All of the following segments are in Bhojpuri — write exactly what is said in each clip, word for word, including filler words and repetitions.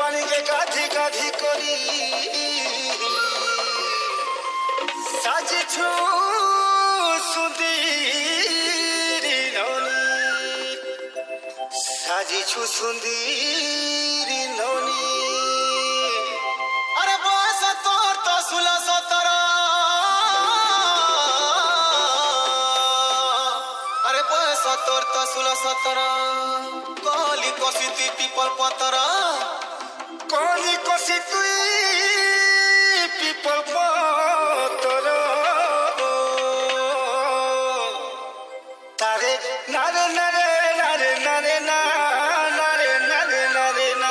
पानी के गाधी गाधी करी साजी छु सुंदरी नौनी साजी छु सुंदरी नौनी अरे बस तोर तो सुला सतरा अरे बस तोर तो सुला सतरा कोली कोसी ती पीपल पतरा कोली कोसी तुई पीपल पतरा तारे नारे नारे नारे नारे ना नारे नारे नारे ना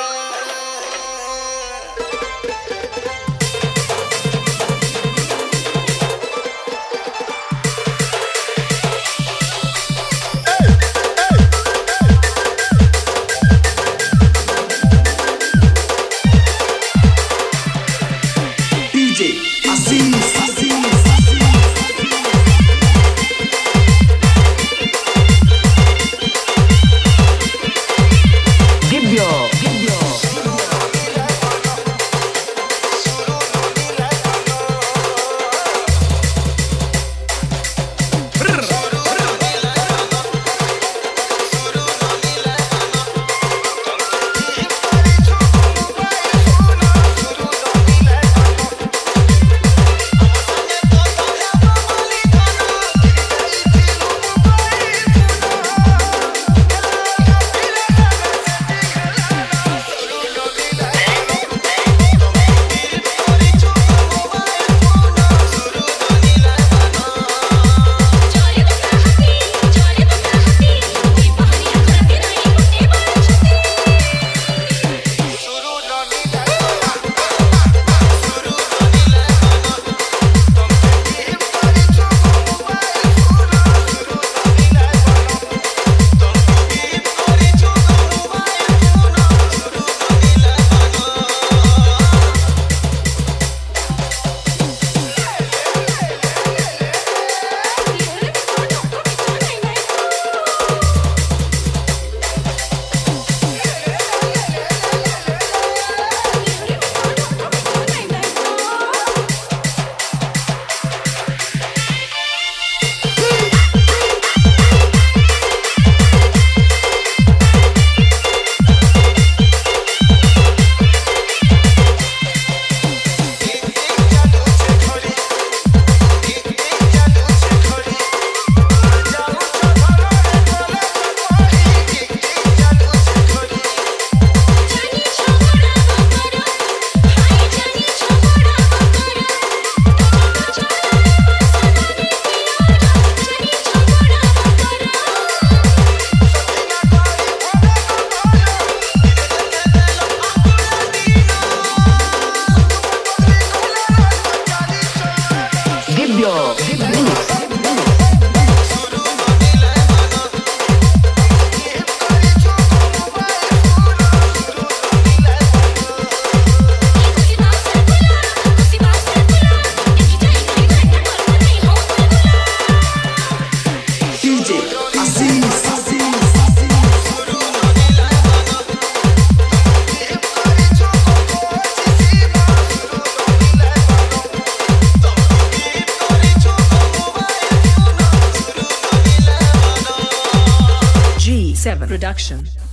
G seven Production.